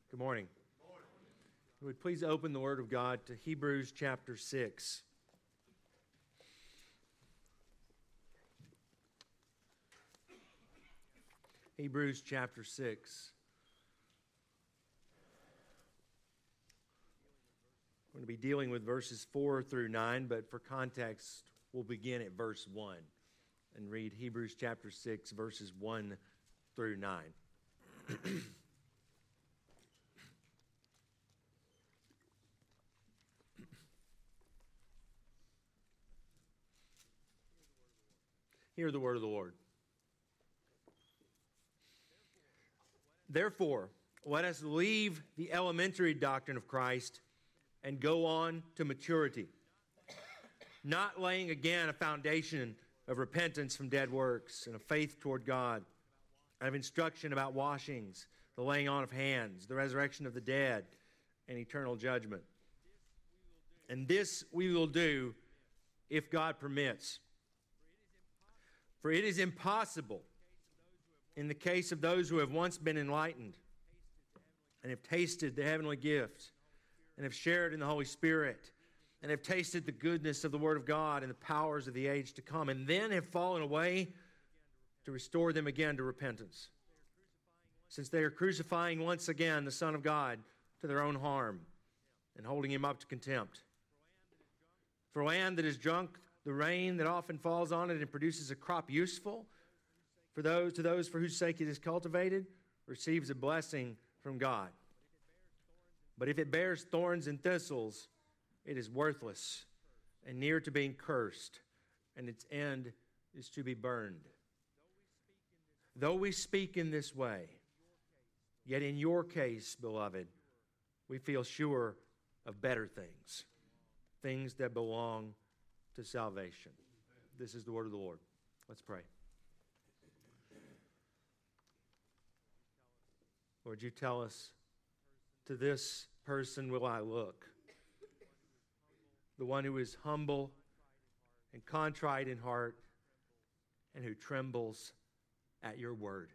Good morning. Would please open the Word of God to Hebrews chapter 6. Hebrews chapter 6. We're going to be dealing with verses 4 through 9, but for context, we'll begin at verse 1 and read Hebrews chapter 6, verses 1 through 9. Hear the word of the Lord. Therefore, let us leave the elementary doctrine of Christ and go on to maturity, not laying again a foundation of repentance from dead works and of faith toward God, and of instruction about washings, the laying on of hands, the resurrection of the dead, and eternal judgment. And this we will do if God permits. For it is impossible, in the case of those who have once been enlightened and have tasted the heavenly gift and have shared in the Holy Spirit and have tasted the goodness of the Word of God and the powers of the age to come, and then have fallen away, to restore them again to repentance, since they are crucifying once again the Son of God to their own harm and holding Him up to contempt. For land that is drunk, the rain that often falls on it and produces a crop useful to those for whose sake it is cultivated, receives a blessing from God. But if it bears thorns and thistles, it is worthless and near to being cursed, and its end is to be burned. Though we speak in this way, yet in your case, beloved, we feel sure of better things, things that belong to salvation. This is the word of the Lord. Let's pray. Lord, you tell us, to this person will I look, the one who is humble and contrite in heart and who trembles at your word.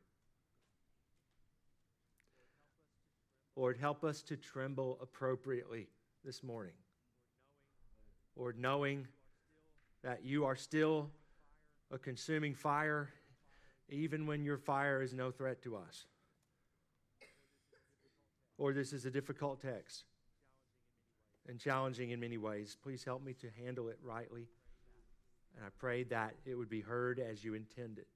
Lord, help us to tremble appropriately this morning. Lord, knowing that you are still a consuming fire, even when your fire is no threat to us. Lord, this is a difficult text and challenging in many ways. Please help me to handle it rightly. And I pray that it would be heard as you intended.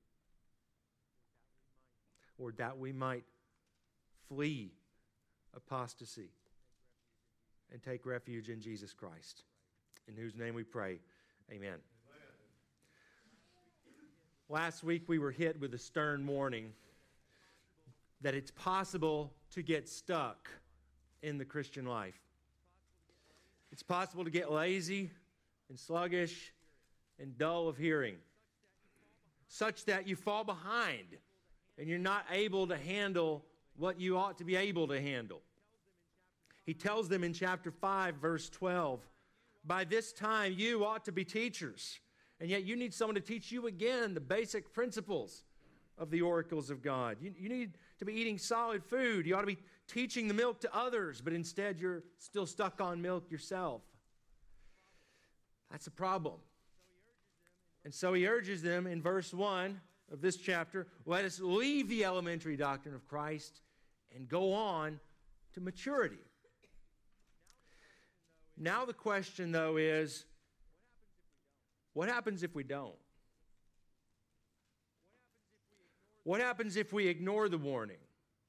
Lord, that we might flee apostasy and take refuge in Jesus Christ, in whose name we pray. Amen. Last week we were hit with a stern warning that it's possible to get stuck in the Christian life. It's possible to get lazy and sluggish and dull of hearing, such that you fall behind and you're not able to handle what you ought to be able to handle. He tells them in chapter 5, verse 12, by this time you ought to be teachers, and yet you need someone to teach you again the basic principles of the oracles of God. You need to be eating solid food. You ought to be teaching the milk to others, but instead you're still stuck on milk yourself. That's a problem. And so he urges them in verse 1 of this chapter, let us leave the elementary doctrine of Christ and go on to maturity. Now the question, though, is, what happens if we don't? What happens if we ignore the warning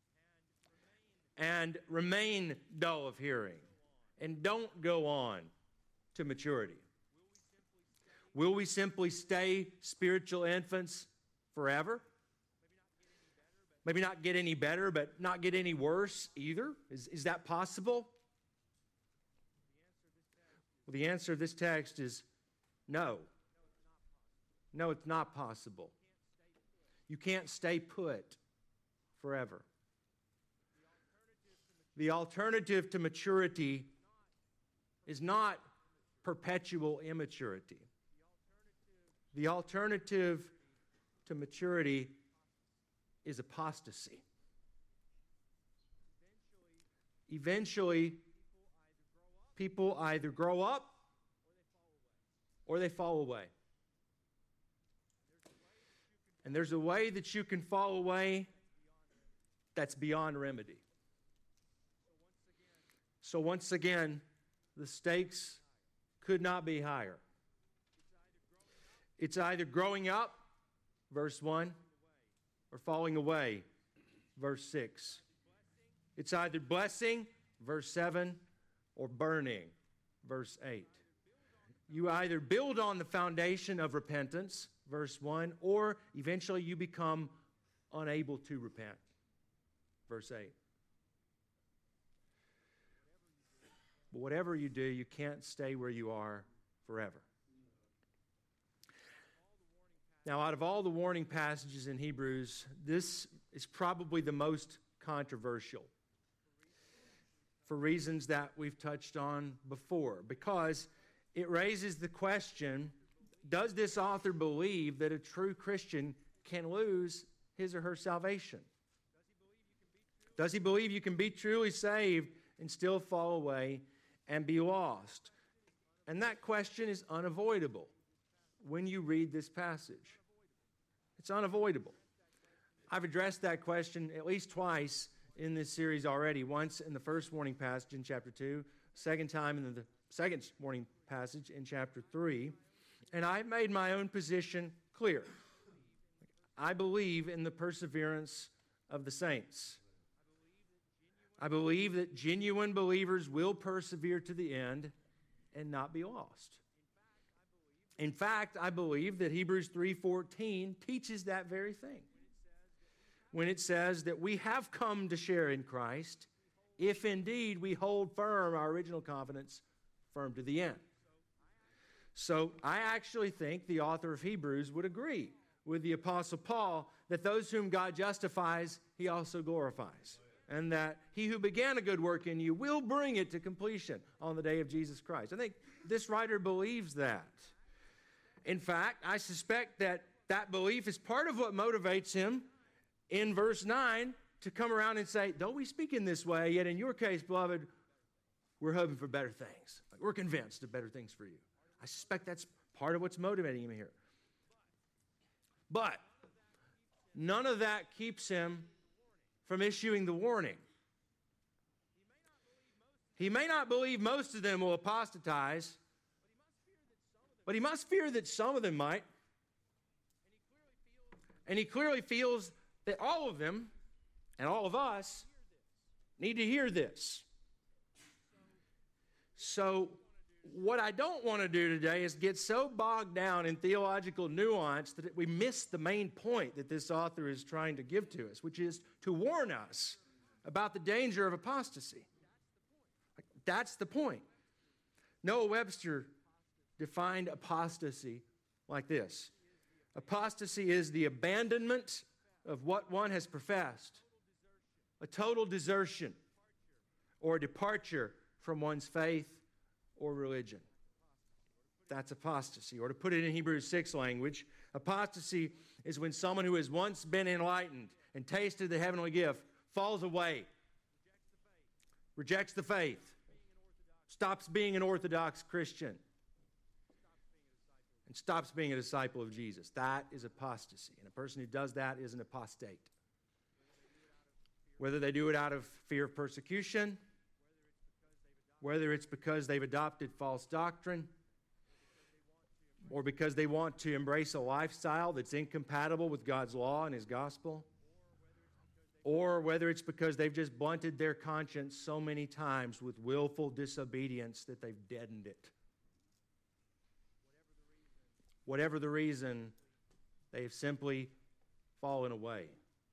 and remain dull of hearing and don't go on to maturity? Will we simply stay spiritual infants forever? Maybe not get any better, but not get any worse either? Is that possible? Well, the answer of this text is no. No, it's not possible. You can't stay put forever. The alternative to maturity is not perpetual immaturity. The alternative to maturity is apostasy. eventually people either grow up or they fall away. And there's a way that you can fall away that's beyond remedy. So once again, the stakes could not be higher. It's either growing up, verse 1, or falling away, verse 6. It's either blessing, verse 7, or burning, verse 8. You either build on the foundation of repentance, verse 1, or eventually you become unable to repent, verse 8. But whatever you do, you can't stay where you are forever. Now, out of all the warning passages in Hebrews, this is probably the most controversial for reasons that we've touched on before, because it raises the question, does this author believe that a true Christian can lose his or her salvation? Does he believe you can be truly saved and still fall away and be lost? And that question is unavoidable when you read this passage. It's unavoidable. I've addressed that question at least twice in this series already. Once in the first warning passage in chapter 2, second time in the second warning passage in chapter 3. And I've made my own position clear. I believe in the perseverance of the saints. I believe that genuine believers will persevere to the end and not be lost. In fact, I believe that Hebrews 3:14 teaches that very thing. When it says that we have come to share in Christ, if indeed we hold firm our original confidence firm to the end. So I actually think the author of Hebrews would agree with the Apostle Paul that those whom God justifies, he also glorifies. And that he who began a good work in you will bring it to completion on the day of Jesus Christ. I think this writer believes that. In fact, I suspect that that belief is part of what motivates him in verse 9 to come around and say, though we speak in this way, yet in your case, beloved, we're hoping for better things. We're convinced of better things for you. I suspect that's part of what's motivating him here. But none of that keeps him from issuing the warning. He may not believe most of them will apostatize, but he must fear that some of them might. And he clearly feels that all of them and all of us need to hear this. So what I don't want to do today is get so bogged down in theological nuance that we miss the main point that this author is trying to give to us, which is to warn us about the danger of apostasy. That's the point. Noah Webster defined apostasy like this. Apostasy is the abandonment of what one has professed, a total desertion or a departure from one's faith or religion. That's apostasy. Or to put it in Hebrews 6 language, apostasy is when someone who has once been enlightened and tasted the heavenly gift falls away, rejects the faith, stops being an Orthodox Christian, and stops being a disciple of Jesus. That is apostasy. And a person who does that is an apostate. Whether they do it out of fear of persecution, whether it's because they've adopted false doctrine, or because they want to embrace a lifestyle that's incompatible with God's law and His gospel, or whether it's because they've just blunted their conscience so many times with willful disobedience that they've deadened it. Whatever the reason, they've simply fallen away.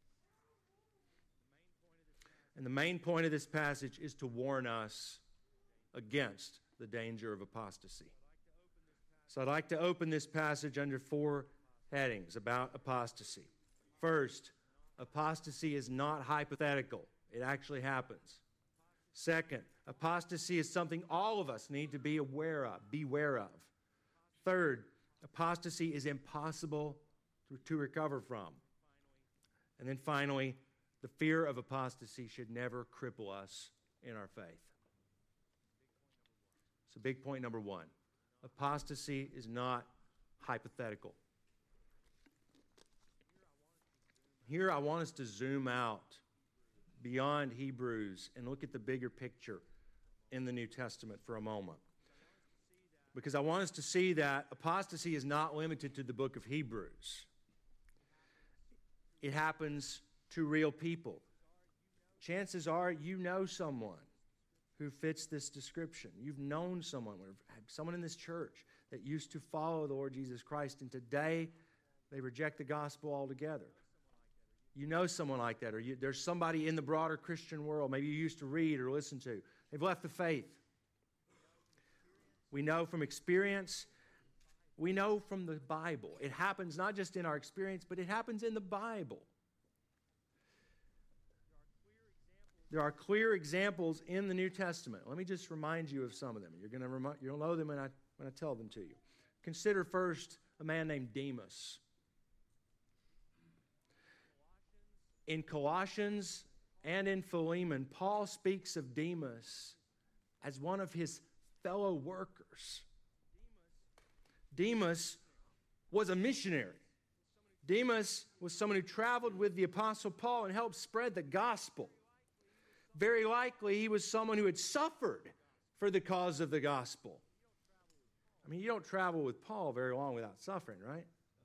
And the main point of this passage is to warn us against the danger of apostasy. So I'd like to open this passage under 4 headings about apostasy. First, apostasy is not hypothetical. It actually happens. Second, apostasy is something all of us need to be aware of, beware of. Third, apostasy is impossible to recover from. And then finally, the fear of apostasy should never cripple us in our faith. So big point number one. Apostasy is not hypothetical. Here I want us to zoom out beyond Hebrews and look at the bigger picture in the New Testament for a moment. Because I want us to see that apostasy is not limited to the book of Hebrews. It happens to real people. Chances are you know someone who fits this description. You've known someone in this church that used to follow the Lord Jesus Christ, and today they reject the gospel altogether. You know someone like that, or there's somebody in the broader Christian world, maybe you used to read or listen to. They've left the faith. We know from experience, we know from the Bible. It happens not just in our experience, but it happens in the Bible. There are clear examples in the New Testament. Let me just remind you of some of them. You'll know them when I tell them to you. Consider first a man named Demas. In Colossians and in Philemon, Paul speaks of Demas as one of his fellow workers. Demas was a missionary. Demas was someone who traveled with the Apostle Paul and helped spread the gospel. Very likely, he was someone who had suffered for the cause of the gospel. I mean, you don't travel with Paul very long without suffering, right?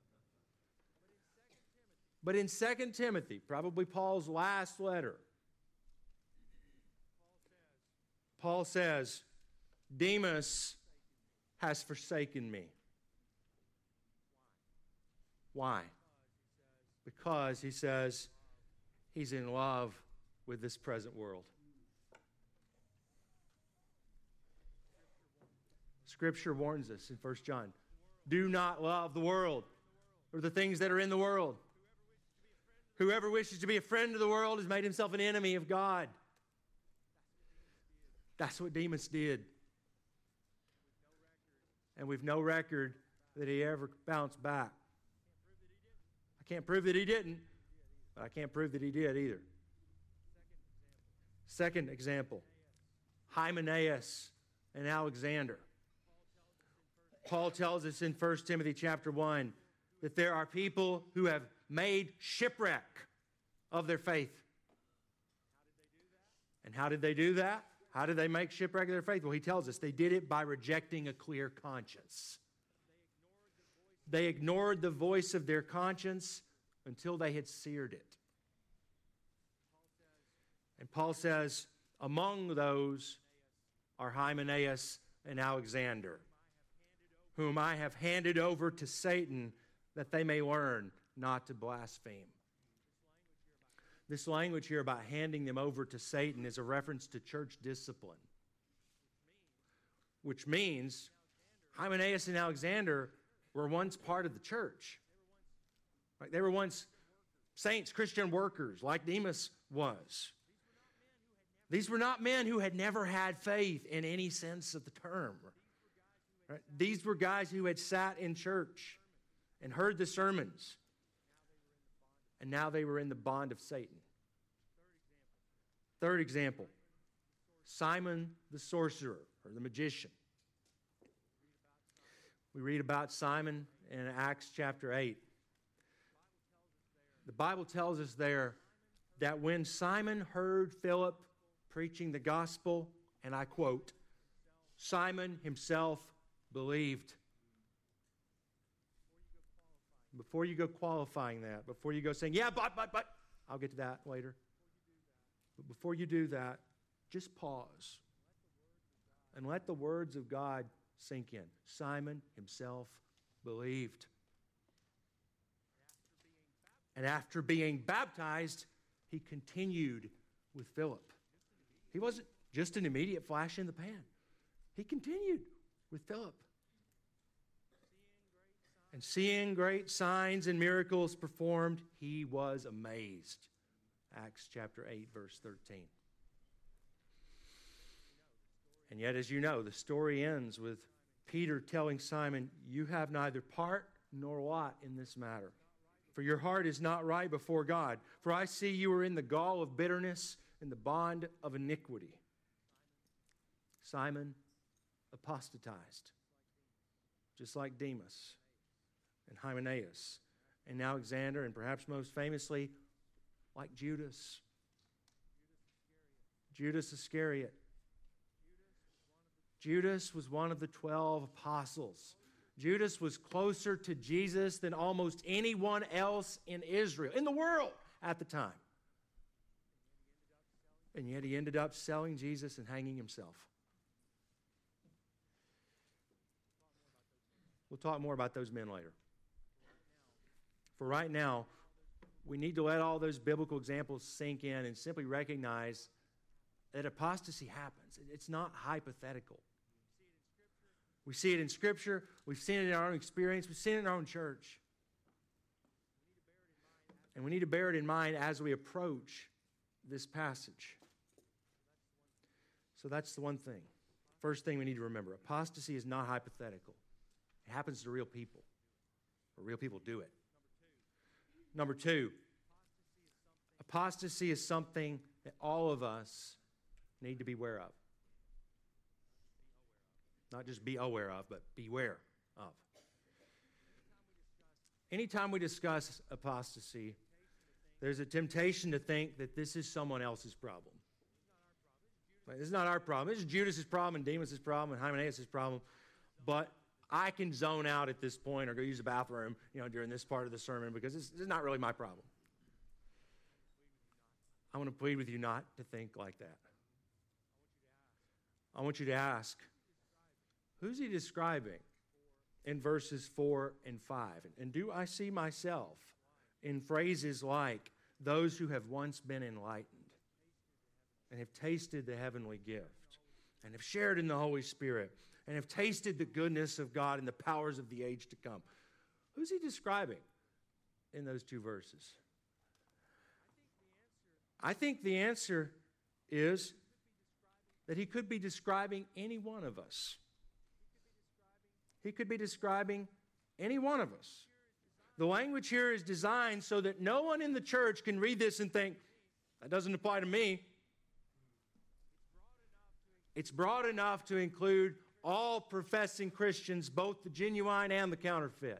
But in 2 Timothy, probably Paul's last letter, Paul says, Demas has forsaken me. Why? Because, he says, he's in love with this present world. Scripture warns us in 1 John, do not love the world or the things that are in the world. Whoever wishes to be a friend of the world has made himself an enemy of God. That's what Demas did. And we've no record that he ever bounced back. I can't prove that he didn't, but I can't prove that he did either. Second example, Hymenaeus and Alexander. Paul tells us in 1 Timothy chapter 1 that there are people who have made shipwreck of their faith. And how did they do that? How did they make shipwreck of their faith? Well, he tells us they did it by rejecting a clear conscience. They ignored the voice of their conscience until they had seared it. And Paul says, among those are Hymenaeus and Alexander, whom I have handed over to Satan that they may learn not to blaspheme. This language here about handing them over to Satan is a reference to church discipline, which means Hymenaeus and Alexander were once part of the church. Right? They were once saints, Christian workers, like Demas was. These were not men who had never had faith in any sense of the term. Right? These were guys who had sat in church and heard the sermons, and now they were in the bond of Satan. Third example, Simon the sorcerer, or the magician. We read about Simon in Acts chapter 8. The Bible tells us there that when Simon heard Philip preaching the gospel, and I quote, Simon himself believed. Before you go qualifying that, before you go saying, yeah, but, I'll get to that later. But before you do that, just pause and let the words of God sink in. Simon himself believed. And after being baptized, he continued with Philip. He wasn't just an immediate flash in the pan. He continued with Philip. And seeing great signs and miracles performed, he was amazed. Acts chapter 8, verse 13. And yet, as you know, the story ends with Peter telling Simon, you have neither part nor lot in this matter, for your heart is not right before God. For I see you are in the gall of bitterness and the bond of iniquity. Simon apostatized, just like Demas and Hymenaeus and Alexander, and perhaps most famously, like Judas. Judas Iscariot. Judas was one of the 12 apostles. Judas was closer to Jesus than almost anyone else in Israel, in the world at the time. And yet he ended up selling Jesus and hanging himself. We'll talk more about those men later. For right now, we need to let all those biblical examples sink in and simply recognize that apostasy happens. It's not hypothetical. We see it in Scripture. We've seen it in our own experience. We've seen it in our own church. And we need to bear it in mind as we approach this passage. So that's the one thing. First thing we need to remember. Apostasy is not hypothetical. It happens to real people. Or real people do it. Number two, apostasy is something that all of us need to be aware of. Not just be aware of, but beware of. Anytime we discuss apostasy, there's a temptation to think that this is someone else's problem. This is not our problem. This is Judas' problem and Demas' problem and Hymenaeus' problem. But I can zone out at this point or go use the bathroom, during this part of the sermon because this is not really my problem. I want to plead with you not to think like that. I want you to ask, who's he describing in verses 4 and 5? And do I see myself in phrases like, those who have once been enlightened and have tasted the heavenly gift and have shared in the Holy Spirit and have tasted the goodness of God and the powers of the age to come? Who's he describing in those two verses? I think the answer is that he could be describing any one of us. He could be describing any one of us. The language here is designed so that no one in the church can read this and think, that doesn't apply to me. It's broad enough to include all professing Christians, both the genuine and the counterfeit.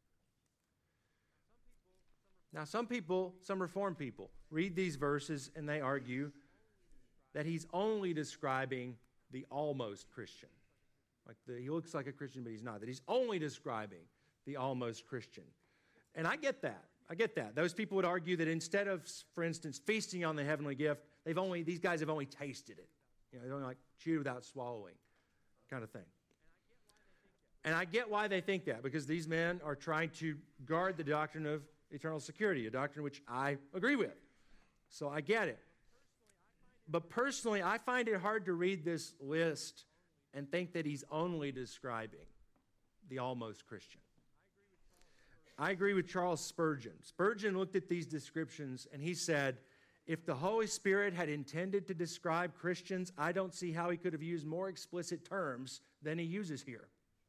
Now, some people, some Reformed people, read these verses and they argue that he's only describing the almost Christian. He looks like a Christian, but he's not. That he's only describing the almost Christian. And I get that. I get that. Those people would argue that instead of, for instance, feasting on the heavenly gift, these guys have only tasted it. They only chewed without swallowing, kind of thing. And I get why they think that, because these men are trying to guard the doctrine of eternal security, a doctrine which I agree with. So I get it. But personally, I find it hard to read this list and think that he's only describing the almost Christian. I agree with Charles Spurgeon. Spurgeon looked at these descriptions and he said, if the Holy Spirit had intended to describe Christians, I don't see how he could have used more explicit terms than he uses here.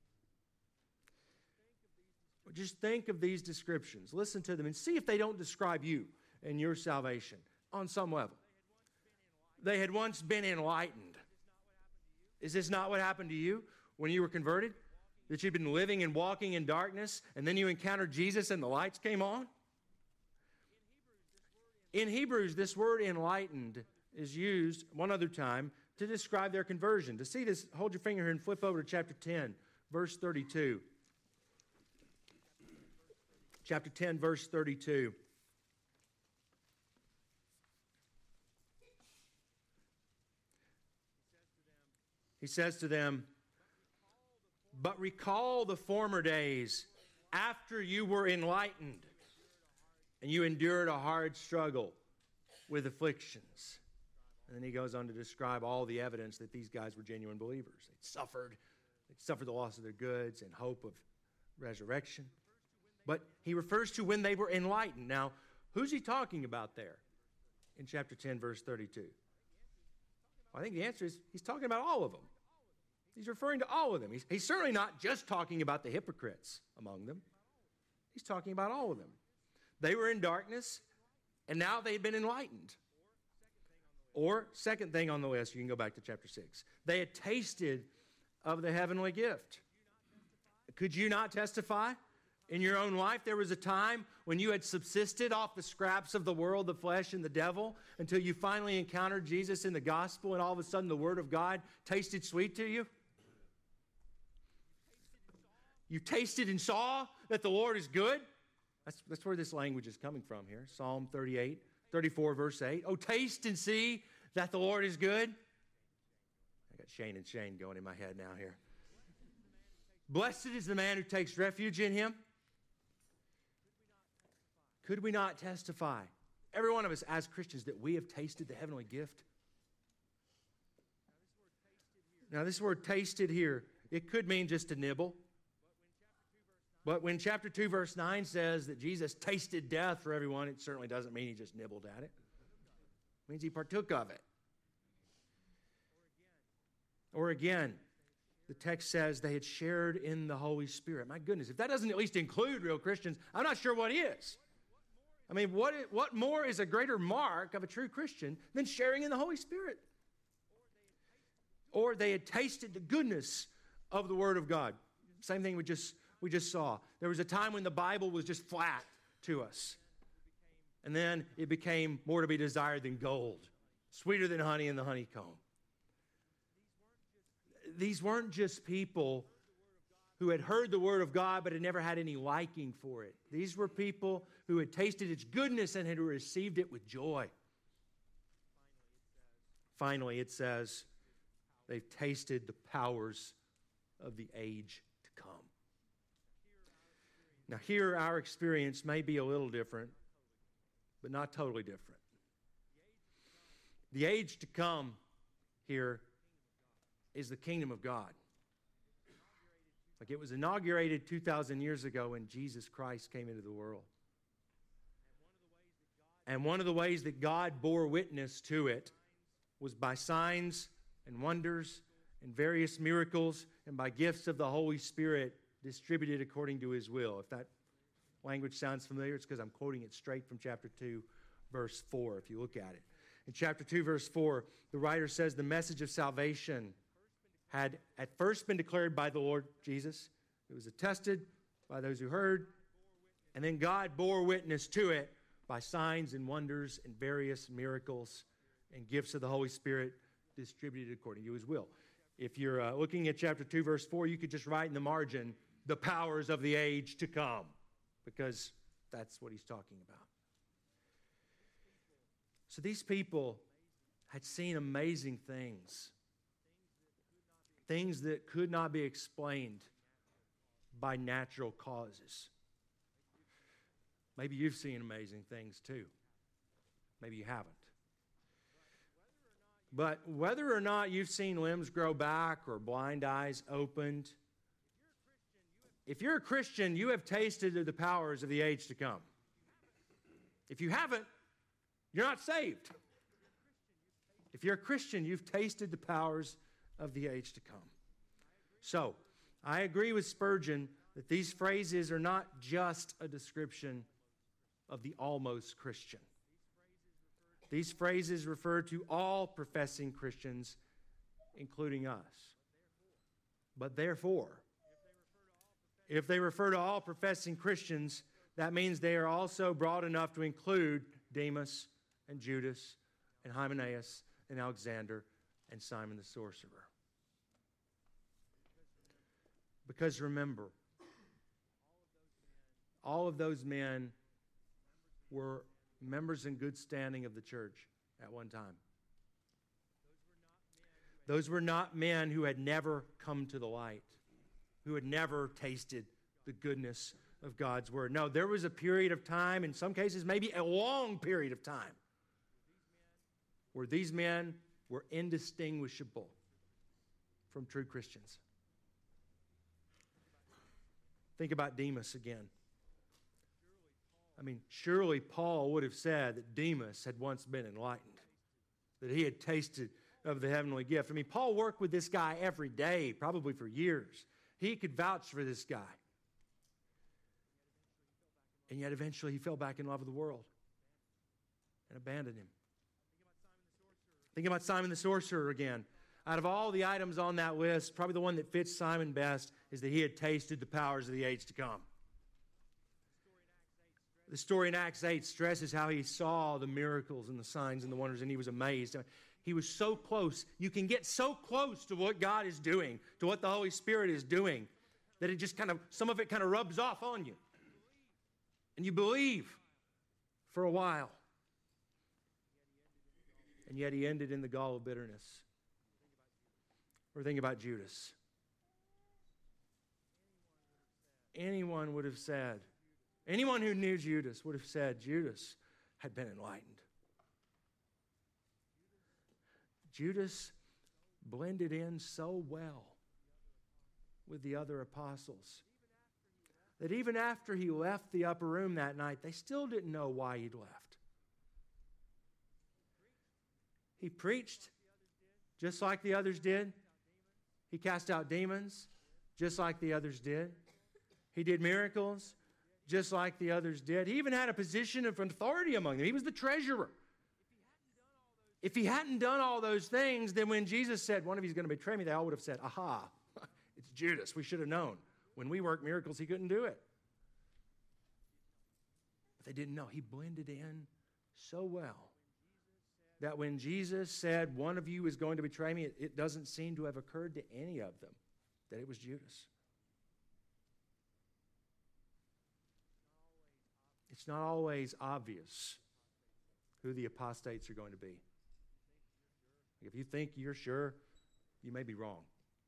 Just think of these descriptions. Listen to them and see if they don't describe you and your salvation on some level. They had once been enlightened. Is this not what happened to you when you were converted? That you'd been living and walking in darkness, and then you encountered Jesus and the lights came on? In Hebrews, this word enlightened is used one other time to describe their conversion. To see this, hold your finger here and flip over to chapter 10, verse 32. Chapter 10, verse 32. He says to them, but recall the former days after you were enlightened and you endured a hard struggle with afflictions. And then he goes on to describe all the evidence that these guys were genuine believers. They'd suffered the loss of their goods and hope of resurrection. But he refers to when they were enlightened. Now, who's he talking about there in chapter 10, verse 32? Well, I think the answer is he's talking about all of them. He's referring to all of them. He's certainly not just talking about the hypocrites among them. He's talking about all of them. They were in darkness, and now they've been enlightened. Or, second thing on the list, you can go back to chapter 6. They had tasted of the heavenly gift. Could you not testify? In your own life, there was a time when you had subsisted off the scraps of the world, the flesh, and the devil until you finally encountered Jesus in the gospel, and all of a sudden the Word of God tasted sweet to you. You tasted and saw that the Lord is good. That's where this language is coming from here. Psalm 34, verse 8. Oh, taste and see that the Lord is good. I got Shane and Shane going in my head now here. Blessed is the man who takes refuge in him. Could we not testify, every one of us as Christians, that we have tasted the heavenly gift? Now, this word tasted here, it could mean just to nibble. But when chapter 2, verse 9 says that Jesus tasted death for everyone, it certainly doesn't mean he just nibbled at it. It means he partook of it. Or again, the text says they had shared in the Holy Spirit. My goodness, if that doesn't at least include real Christians, I'm not sure what is. I mean, what more is a greater mark of a true Christian than sharing in the Holy Spirit? Or they had tasted the goodness of the Word of God. Same thing we just saw. There was a time when the Bible was just flat to us. And then it became more to be desired than gold, sweeter than honey in the honeycomb. These weren't just people who had heard the Word of God but had never had any liking for it. These were people who had tasted its goodness and had received it with joy. Finally, it says they've tasted the powers of the age to come. Now, here our experience may be a little different, but not totally different. The age to come here is the kingdom of God. Like it was inaugurated 2,000 years ago when Jesus Christ came into the world. And one of the ways that God bore witness to it was by signs and wonders and various miracles and by gifts of the Holy Spirit distributed according to his will. If that language sounds familiar, it's because I'm quoting it straight from chapter 2, verse 4, if you look at it. In chapter 2, verse 4, the writer says the message of salvation had at first been declared by the Lord Jesus. It was attested by those who heard, and then God bore witness to it by signs and wonders and various miracles and gifts of the Holy Spirit distributed according to his will. If you're looking at chapter 2, verse 4, you could just write in the margin, the powers of the age to come, because that's what he's talking about. So these people had seen amazing things that could not be explained by natural causes. Maybe you've seen amazing things too. Maybe you haven't. But whether or not you've seen limbs grow back or blind eyes opened, if you're a Christian, you have tasted of the powers of the age to come. If you haven't, you're not saved. If you're a Christian, you've tasted the powers of the age to come. So, I agree with Spurgeon that these phrases are not just a description of the almost Christian. These phrases refer to all professing Christians, including us. But therefore, if they refer to all professing Christians, that means they are also broad enough to include Demas and Judas and Hymenaeus and Alexander and Simon the sorcerer. Because remember, all of those men were members in good standing of the church at one time. Those were not men who had never come to the light, who had never tasted the goodness of God's word. No, there was a period of time, in some cases maybe a long period of time, where these men were indistinguishable from true Christians. Think about Demas again. I mean, surely Paul would have said that Demas had once been enlightened, that he had tasted of the heavenly gift. I mean, Paul worked with this guy every day, probably for years. He could vouch for this guy. And yet eventually he fell back in love with the world and abandoned him. Think about Simon the sorcerer again. Out of all the items on that list, probably the one that fits Simon best is that he had tasted the powers of the age to come. The story in Acts 8 stresses how he saw the miracles and the signs and the wonders, and he was amazed. He was so close. You can get so close to what God is doing, to what the Holy Spirit is doing, that it just some of it kind of rubs off on you. And you believe for a while. And yet he ended in the gall of bitterness. Or think about Judas. Anyone would have said, anyone who knew Judas would have said Judas had been enlightened. Judas blended in so well with the other apostles that even after he left the upper room that night, they still didn't know why he'd left. He preached just like the others did. He cast out demons just like the others did. He did miracles just like the others did. He even had a position of authority among them. He was the treasurer. If he hadn't done all those things, then when Jesus said, one of you is going to betray me, they all would have said, aha, it's Judas. We should have known. When we worked miracles, he couldn't do it. But they didn't know. He blended in so well that when Jesus said, one of you is going to betray me, it doesn't seem to have occurred to any of them that it was Judas. It's not always obvious who the apostates are going to be. If you think you're sure, you may be wrong.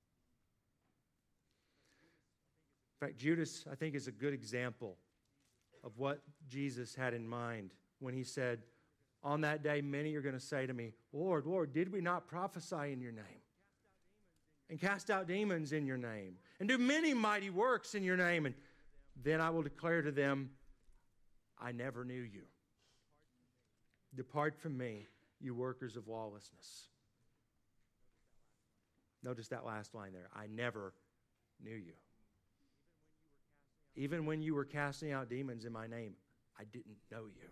In fact, Judas, I think, is a good example of what Jesus had in mind when he said, on that day, many are going to say to me, Lord, Lord, did we not prophesy in your name? And cast out demons in your name? And do many mighty works in your name? And then I will declare to them, I never knew you. Depart from me, you workers of lawlessness. Notice that last line there. I never knew you. Even when you were casting out demons in my name, I didn't know you.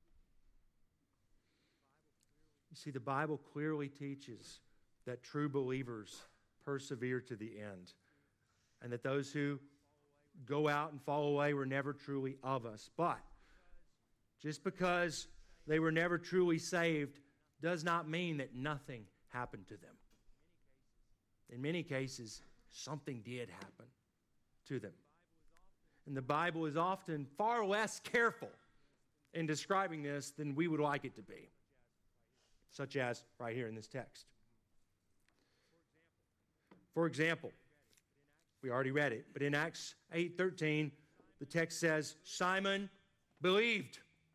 You see, the Bible clearly teaches that true believers persevere to the end, and that those who go out and fall away were never truly of us. But just because they were never truly saved does not mean that nothing happened to them. In many cases, something did happen to them. And the Bible is often far less careful in describing this than we would like it to be, such as right here in this text. For example, we already read it, but in Acts 8:13, the text says, Simon believed.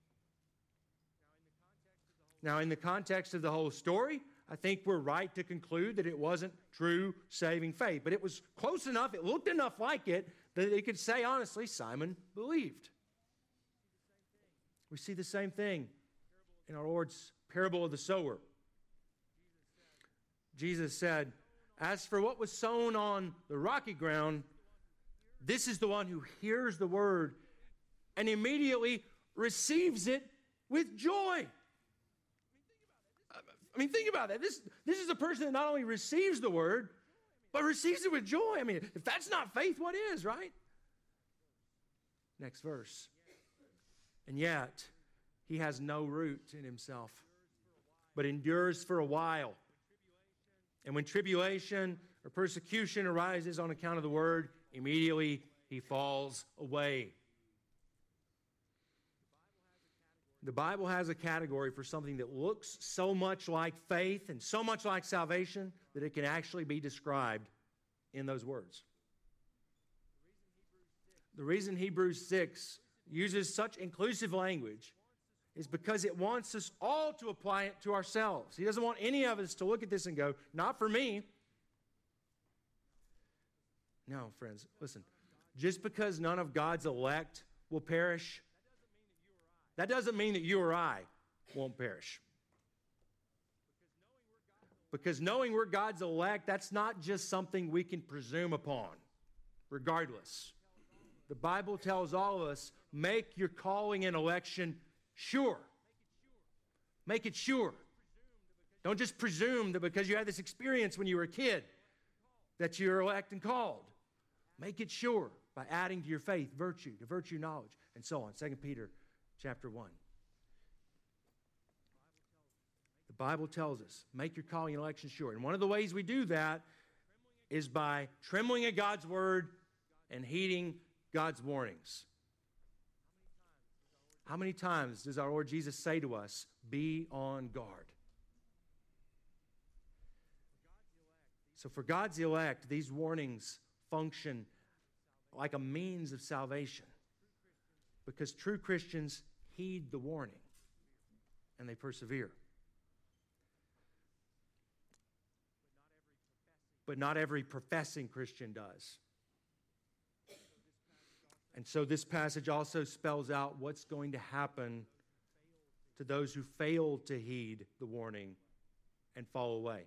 Now, in the context of the whole story, I think we're right to conclude that it wasn't true saving faith. But it was close enough, it looked enough like it, that they could say honestly, Simon believed. We see the same thing in our Lord's parable of the sower. Jesus said, as for what was sown on the rocky ground, this is the one who hears the word and immediately receives it with joy. I mean, think about that. This is a person that not only receives the word, but receives it with joy. I mean, if that's not faith, what is, right? Next verse. And yet, he has no root in himself, but endures for a while. And when tribulation or persecution arises on account of the word, immediately he falls away. The Bible has a category for something that looks so much like faith and so much like salvation that it can actually be described in those words. The reason Hebrews 6 uses such inclusive language is because it wants us all to apply it to ourselves. He doesn't want any of us to look at this and go, not for me. No, friends, listen. Just because none of God's elect will perish, that doesn't mean that you or I won't perish. Because knowing we're God's elect, that's not just something we can presume upon, regardless. The Bible tells all of us, make your calling and election sure. Make it sure. Don't just presume that because you had this experience when you were a kid that you're elect and called. Make it sure by adding to your faith virtue, to virtue knowledge, and so on. 2 Peter chapter 1. The Bible tells us, make your calling and election sure. And one of the ways we do that is by trembling at God's word and heeding God's warnings. How many times does our Lord Jesus say to us, be on guard? So for God's elect, these warnings function like a means of salvation, because true Christians heed the warning and they persevere. But not every professing Christian does. And so this passage also spells out what's going to happen to those who fail to heed the warning and fall away.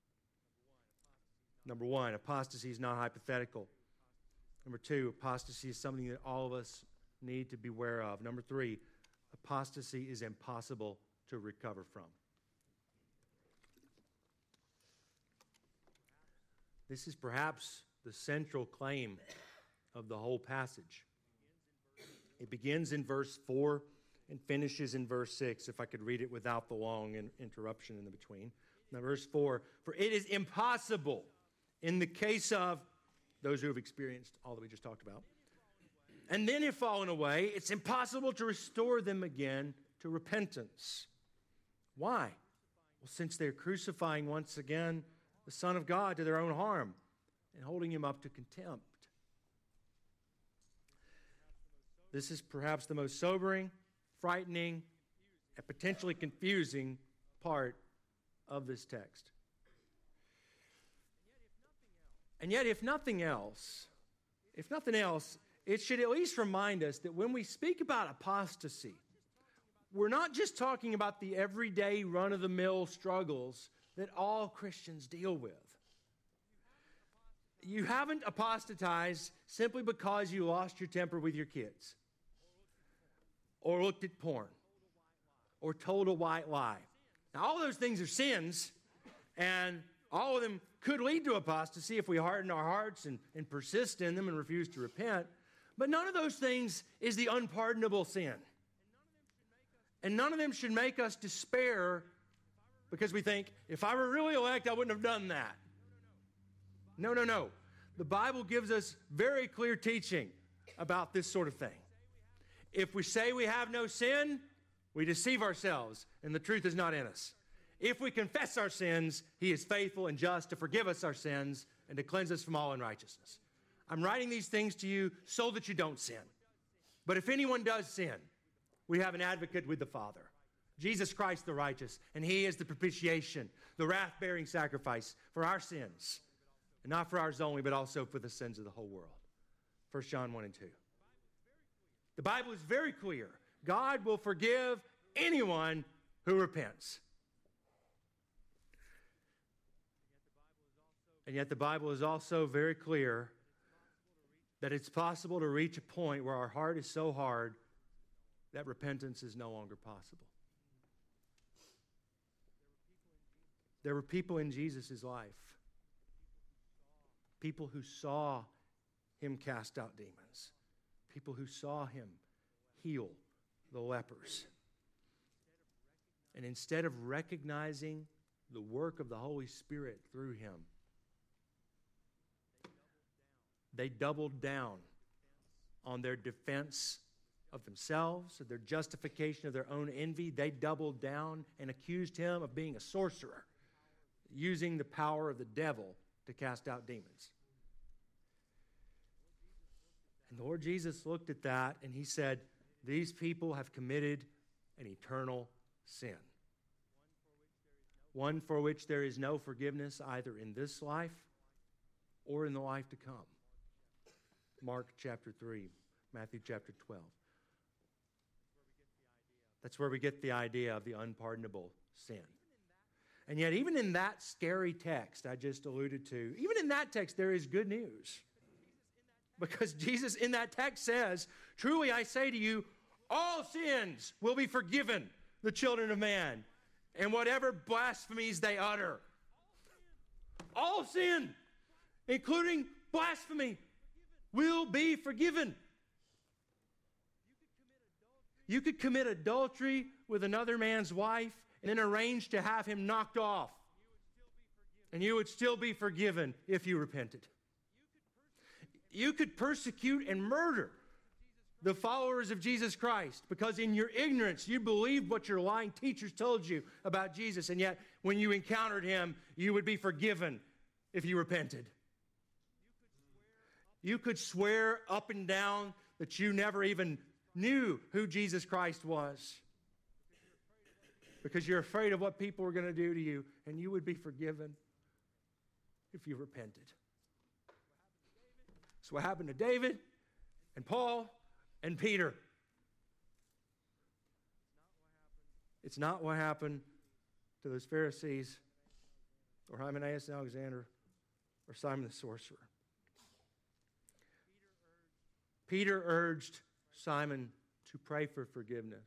Number one, apostasy is not hypothetical. Number two, apostasy is something that all of us need to be aware of. Number three, apostasy is impossible to recover from. This is perhaps the central claim of the whole passage. It begins in verse 4 and finishes in verse 6, if I could read it without the long interruption in the between. Now, verse 4, for it is impossible in the case of those who have experienced all that we just talked about, and then have fallen away, it's impossible to restore them again to repentance. Why? Well, since they're crucifying once again the Son of God to their own harm and holding him up to contempt. This is perhaps the most sobering, frightening, and potentially confusing part of this text. And yet, if nothing else, it should at least remind us that when we speak about apostasy, we're not just talking about the everyday run-of-the-mill struggles that all Christians deal with. You haven't apostatized simply because you lost your temper with your kids, or looked at porn, or told a white lie. Now, all those things are sins, and all of them could lead to apostasy if we harden our hearts and persist in them and refuse to repent. But none of those things is the unpardonable sin. And none of them should make us despair because we think, if I were really elect, I wouldn't have done that. No. The Bible gives us very clear teaching about this sort of thing. If we say we have no sin, we deceive ourselves, and the truth is not in us. If we confess our sins, he is faithful and just to forgive us our sins and to cleanse us from all unrighteousness. I'm writing these things to you so that you don't sin. But if anyone does sin, we have an advocate with the Father, Jesus Christ the righteous, and he is the propitiation, the wrath-bearing sacrifice for our sins, and not for ours only, but also for the sins of the whole world. 1 John 1 and 2. The Bible is very clear. God will forgive anyone who repents. And yet the Bible is also very clear that it's possible to reach a point where our heart is so hard that repentance is no longer possible. There were people in Jesus' life, people who saw him cast out demons, people who saw him heal the lepers. And instead of recognizing the work of the Holy Spirit through him, they doubled down on their defense of themselves, of their justification of their own envy. They doubled down and accused him of being a sorcerer, using the power of the devil to cast out demons. And the Lord Jesus looked at that and he said, these people have committed an eternal sin, one for which there is no forgiveness either in this life or in the life to come. Mark chapter 3, Matthew chapter 12. That's where we get the idea of the unpardonable sin. And yet, even in that scary text I just alluded to, even in that text, there is good news. Because Jesus in that text says, truly I say to you, all sins will be forgiven the children of man and whatever blasphemies they utter. All sin, including blasphemy, will be forgiven. You could commit adultery with another man's wife and then arrange to have him knocked off. And you would still be forgiven if you repented. You could persecute and murder the followers of Jesus Christ because in your ignorance you believed what your lying teachers told you about Jesus, and yet when you encountered him, you would be forgiven if you repented. You could swear up and down that you never even knew who Jesus Christ was because you're afraid of what people are going to do to you, and you would be forgiven if you repented. That's what happened to David and Paul and Peter. It's not what happened to those Pharisees or Hymenaeus and Alexander or Simon the sorcerer. Peter urged Simon to pray for forgiveness.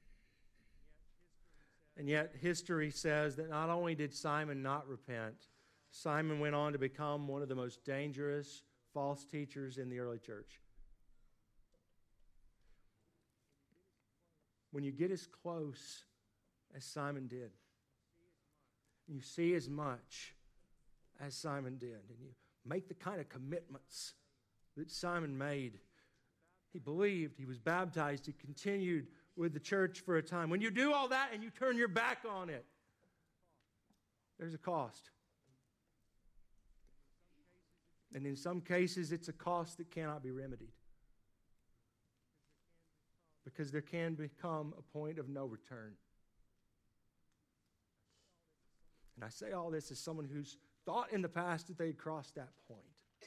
And yet history says that not only did Simon not repent, Simon went on to become one of the most dangerous false teachers in the early church. When you get as close as Simon did, you see as much as Simon did, and you make the kind of commitments that Simon made. He believed, he was baptized, he continued with the church for a time. When you do all that and you turn your back on it, there's a cost. And in some cases, it's a cost that cannot be remedied. Because there can become a point of no return. And I say all this as someone who's thought in the past that they had crossed that point.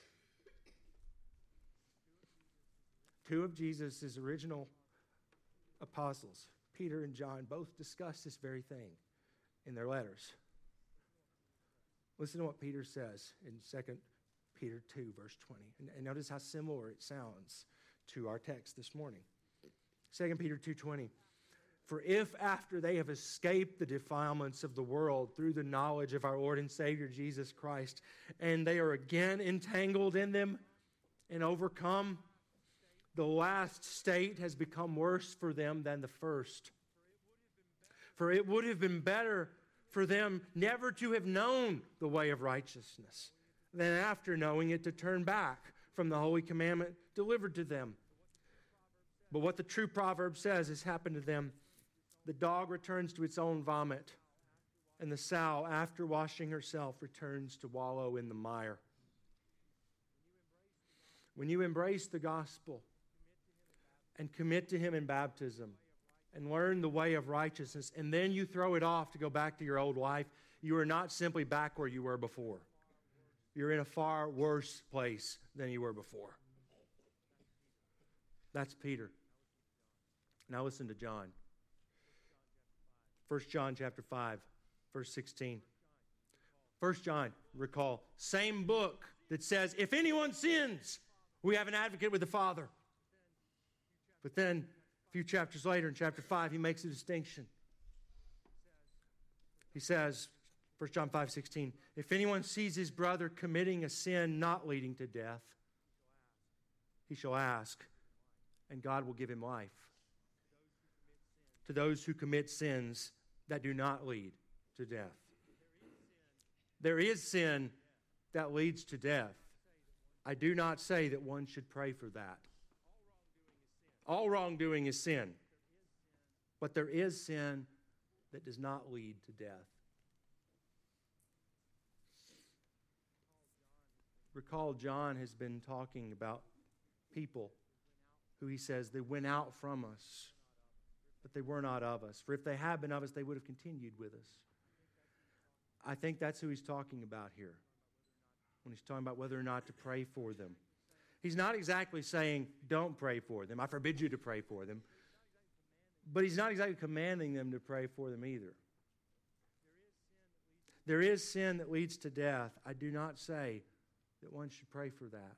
Two of Jesus' original apostles, Peter and John, both discuss this very thing in their letters. Listen to what Peter says in 2 Peter 2, verse 20. And notice how similar it sounds to our text this morning. 2 Peter 2:20. For if after they have escaped the defilements of the world through the knowledge of our Lord and Savior Jesus Christ, and they are again entangled in them and overcome, the last state has become worse for them than the first. For it would have been better for them never to have known the way of righteousness than after knowing it to turn back from the holy commandment delivered to them. But what the true proverb says has happened to them. The dog returns to its own vomit, and the sow, after washing herself, returns to wallow in the mire. When you embrace the gospel and commit to him in baptism and learn the way of righteousness, and then you throw it off to go back to your old life, you are not simply back where you were before. You're in a far worse place than you were before. That's Peter. Now listen to John. 1 John chapter 5, verse 16. 1 John, recall, same book that says, if anyone sins, we have an advocate with the Father. But then, a few chapters later, in chapter 5, he makes a distinction. He says, 1 John 5:16, if anyone sees his brother committing a sin not leading to death, he shall ask, and God will give him life. To those who commit sins that do not lead to death. There is sin that leads to death. I do not say that one should pray for that. All wrongdoing is sin. But there is sin that does not lead to death. Recall, John has been talking about people who he says they went out from us, but they were not of us. For if they had been of us, they would have continued with us. I think that's who he's talking about here when he's talking about whether or not to pray for them. He's not exactly saying, don't pray for them. I forbid you to pray for them. But he's not exactly commanding them to pray for them either. There is sin that leads to death. I do not say that one should pray for that.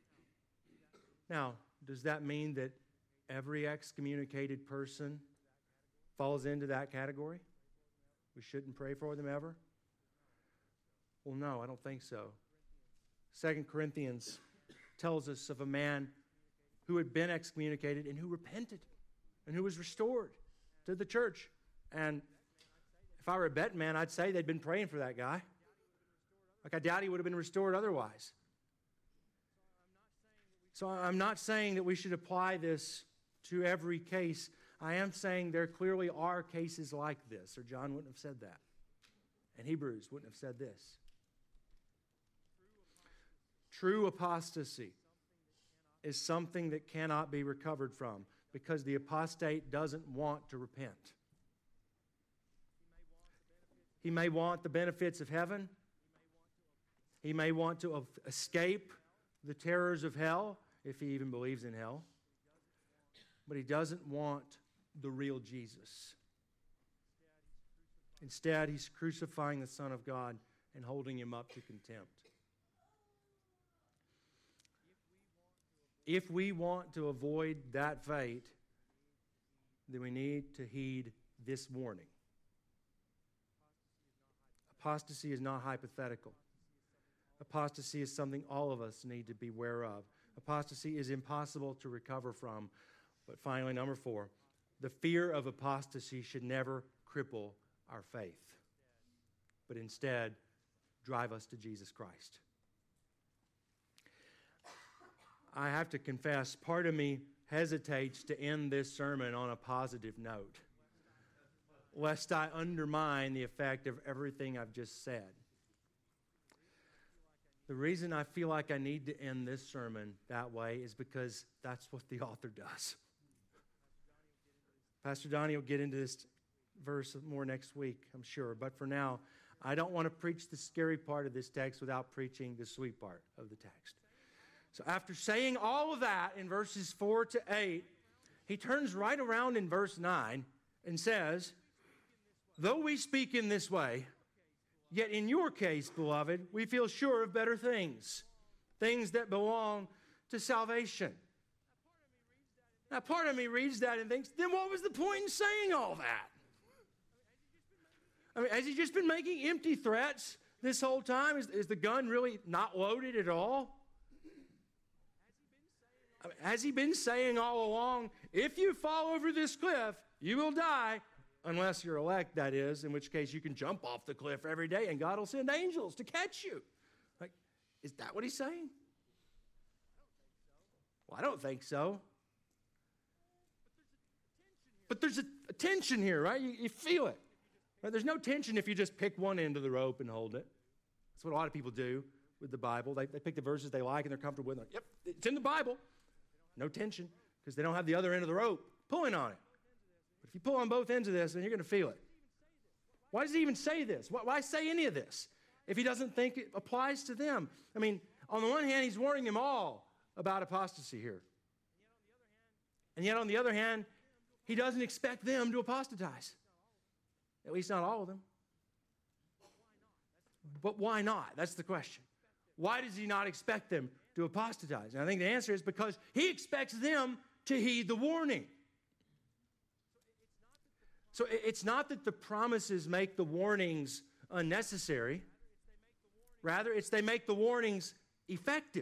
Now, does that mean that every excommunicated person falls into that category? We shouldn't pray for them ever? Well, no, I don't think so. 2 Corinthians tells us of a man who had been excommunicated and who repented and who was restored to the church. And if I were a betting man, I'd say they'd been praying for that guy. Like, I doubt he would have been restored otherwise. So I'm not saying that we should apply this to every case. I am saying there clearly are cases like this, or John wouldn't have said that. And Hebrews wouldn't have said this. True apostasy is something that cannot be recovered from because the apostate doesn't want to repent. He may want the benefits of heaven. He may want to escape the terrors of hell, if he even believes in hell. But he doesn't want the real Jesus. Instead, he's crucifying the Son of God and holding him up to contempt. If we want to avoid that fate, then we need to heed this warning. Apostasy is not hypothetical. Apostasy is something all of us need to be aware of. Apostasy is impossible to recover from. But finally, number 4, the fear of apostasy should never cripple our faith, but instead drive us to Jesus Christ. I have to confess, part of me hesitates to end this sermon on a positive note, lest I undermine the effect of everything I've just said. The reason I feel like I need to end this sermon that way is because that's what the author does. Pastor Donnie will get into this verse more next week, I'm sure. But for now, I don't want to preach the scary part of this text without preaching the sweet part of the text. So after saying all of that in verses 4 to 8, he turns right around in verse 9 and says, though we speak in this way, yet in your case, beloved, we feel sure of better things, things that belong to salvation. Now, part of me reads that and thinks, then what was the point in saying all that? I mean, has he just been making empty threats this whole time? Is the gun really not loaded at all? I mean, has he been saying all along, if you fall over this cliff, you will die, unless you're elect, that is, in which case you can jump off the cliff every day and God will send angels to catch you. Like, is that what he's saying? Well, I don't think so. But there's a tension here, right? You feel it. Right? There's no tension if you just pick one end of the rope and hold it. That's what a lot of people do with the Bible. They pick the verses they like and they're comfortable with. Like, yep, it's in the Bible. No tension because they don't have the other end of the rope pulling on it. But if you pull on both ends of this, then you're going to feel it. Why does he even say this? Why say any of this if he doesn't think it applies to them? I mean, on the one hand, he's warning them all about apostasy here. And yet on the other hand, he doesn't expect them to apostatize. At least not all of them. But why not? That's the question. Why does he not expect them to apostatize? And I think the answer is because he expects them to heed the warning. So it's not that the promises make the warnings unnecessary. Rather, it's they make the warnings effective.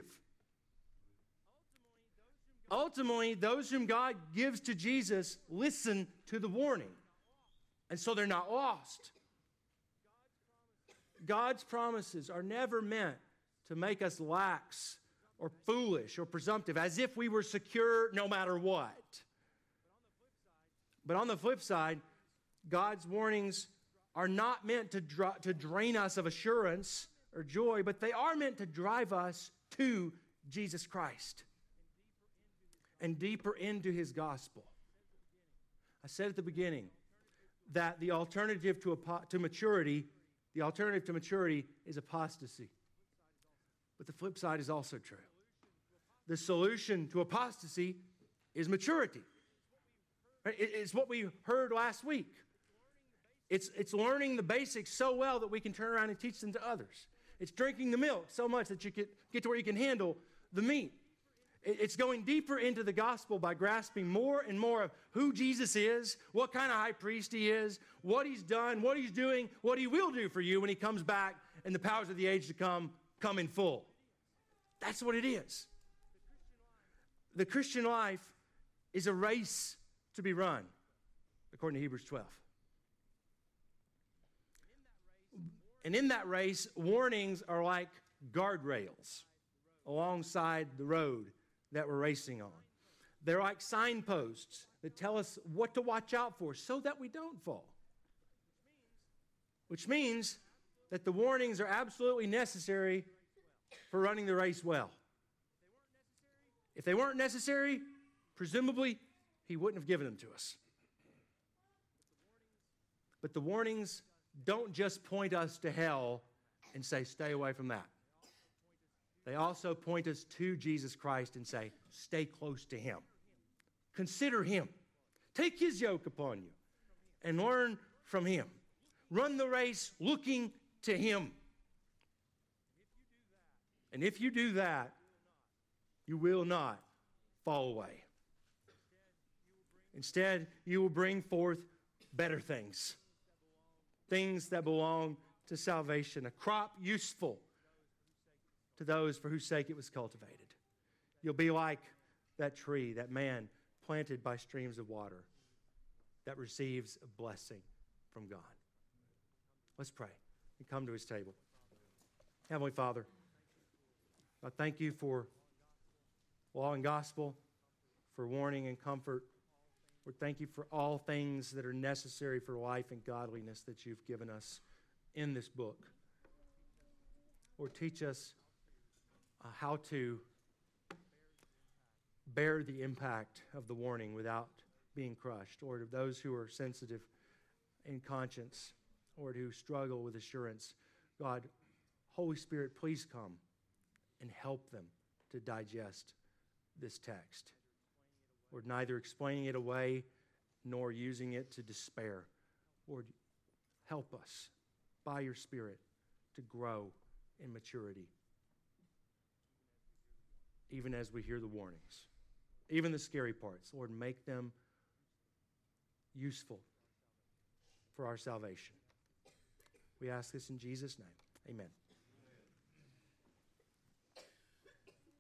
Ultimately, those whom God gives to Jesus listen to the warning. And so they're not lost. God's promises are never meant to make us lax or foolish or presumptive, as if we were secure no matter what. But on the flip side, God's warnings are not meant to drain us of assurance or joy, but they are meant to drive us to Jesus Christ and deeper into his gospel. I said at the beginning that the alternative to maturity is apostasy. But the flip side is also true. The solution to apostasy is maturity. It's what we heard last week. It's learning the basics so well that we can turn around and teach them to others. It's drinking the milk so much that you get to where you can handle the meat. It's going deeper into the gospel by grasping more and more of who Jesus is, what kind of high priest he is, what he's done, what he's doing, what he will do for you when he comes back and the powers of the age to come in full. That's what it is. The Christian life is a race to be run, according to Hebrews 12. And in that race, warnings are like guardrails alongside the road that we're racing on. They're like signposts that tell us what to watch out for so that we don't fall. Which means that the warnings are absolutely necessary for running the race well. If they weren't necessary, presumably, he wouldn't have given them to us. But the warnings don't just point us to hell and say, stay away from that. They also point us to Jesus Christ and say, stay close to him. Consider him. Take his yoke upon you and learn from him. Run the race looking to him. And if you do that, you will not fall away. Instead, you will bring forth better things. Things that belong to salvation. A crop useful to those for whose sake it was cultivated. You'll be like that tree, that man planted by streams of water that receives a blessing from God. Let's pray and come to his table. Heavenly Father, I thank you for law and gospel, for warning and comfort. Lord, thank you for all things that are necessary for life and godliness that you've given us in this book. Lord, teach us how to bear the impact of the warning without being crushed. Lord, of those who are sensitive in conscience, Lord, who struggle with assurance. God, Holy Spirit, please come and help them to digest this text. Lord, neither explaining it away nor using it to despair. Lord, help us by your Spirit to grow in maturity, even as we hear the warnings, even the scary parts. Lord, make them useful for our salvation. We ask this in Jesus' name. Amen.